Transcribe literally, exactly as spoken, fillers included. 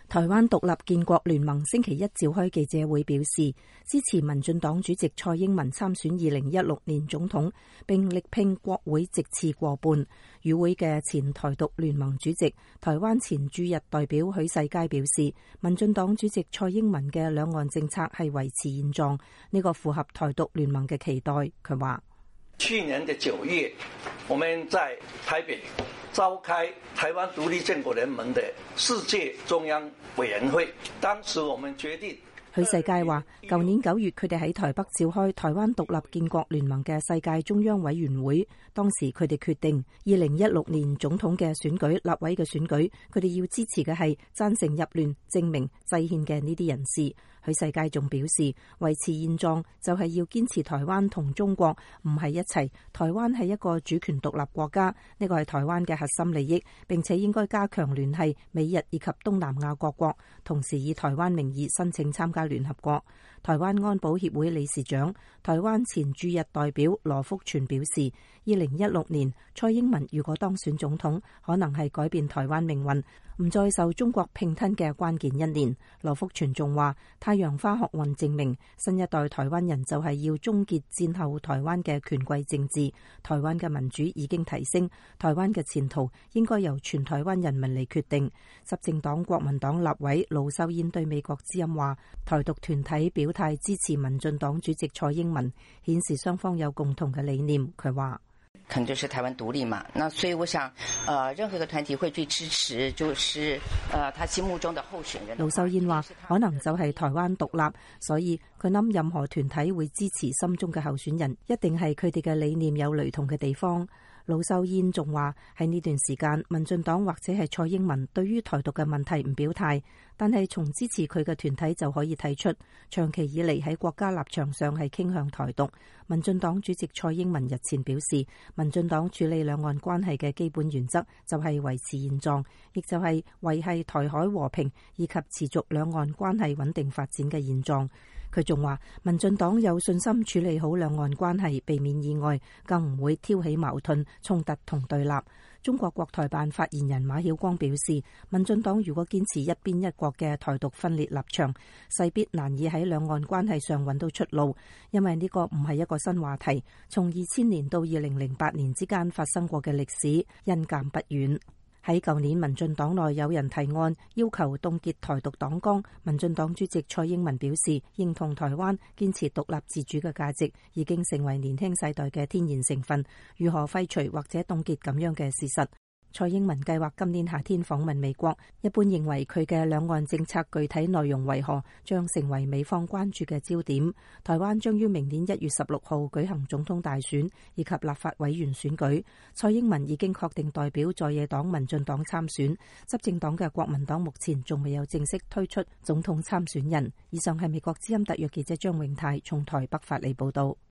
台灣獨立建國聯盟星期一召開記者會，表示支持民進黨主席蔡英文參選二零一六年總統，並力拼國會席次過半。與會嘅前台獨聯盟主席、台灣前駐日代表許世佳表示，民進黨主席蔡英文嘅兩岸政策係維持現狀，呢個符合台獨聯盟嘅期待。佢話： 去年嘅九月，我們在台北召開台灣獨立建國聯盟的世界中央委員會，當時我們決定。 許世佳話，舊年九月佢哋喺台北召開台灣獨立建國聯盟嘅世界中央委員會，當時佢哋決定二零一六年總統嘅選舉、立委嘅選舉，佢哋要支持嘅係贊成入亂、證明制憲嘅呢啲人士。許世佳仲表示，維持現狀就係要堅持台灣同中國唔係一齊，台灣係一個主權獨立國家，呢個係台灣嘅核心利益，並且應該加強聯繫美日以及東南亞各國，同時以台灣名義申請參加聯合國。台灣安保協會理事長、台灣前駐日代表羅福全表示，二零一六年蔡英文如果當選總統，可能係改變台灣命運，唔再受中國併吞嘅關鍵一年。羅福全仲話，太陽花學運證明新一代台灣人就係要終結戰後台灣嘅權貴政治，台灣嘅民主已經提升，台灣嘅前途應該由全台灣人民嚟決定。執政黨國民黨立委盧秀燕對美國之音話，台獨團體表態支持民進黨主席蔡英文，顯示雙方有共同嘅理念。佢話， 可能就是台灣獨立嘛，那所以我想，呃，任何一個團體會最支持，就是，呃，他心目中的候選人。 盧秀燕話，可能就係台灣獨立，所以佢諗任何團體會支持心中嘅候選人，一定係佢哋嘅理念有雷同嘅地方。盧秀燕仲話，喺呢段時間，民進黨或者係蔡英文對於台獨嘅問題唔表態，但係從支持佢嘅團體就可以睇出，長期以嚟喺國家立場上係傾向台獨。民進黨主席蔡英文日前表示，民進黨處理兩岸關係嘅基本原則就係維持現狀，亦就係維繫台海和平以及持續兩岸關係穩定發展嘅現狀。佢仲話，民進黨有信心處理好兩岸關係，避免意外，更唔會挑起矛盾、衝突同對立。中國國台辦發言人馬曉光表示，民進黨如果堅持一邊一國嘅台獨分裂立場，勢必難以喺兩岸關係上揾到出路，因為呢個唔係一個新話題，從二千年到二零零八年之間發生過嘅歷史因鑑不遠。喺舊年，民進黨內有人提案要求凍結台獨黨綱，民進黨主席蔡英文表示認同台灣堅持獨立自主嘅價值，已經成為年輕世代嘅天然成分，如何廢除或者凍結咁樣嘅事實。蔡英文計劃今年夏天訪問美國，一般認為佢嘅兩岸政策具體內容為何，將成為美方關注嘅焦點。台灣將於明年一月十六號舉行總統大選以及立法委員選舉。蔡英文已經確定代表在野黨民進黨參選，執政黨嘅國民黨目前仲未有正式推出總統參選人。以上係美國之音特約記者張永泰從台北發嚟報道。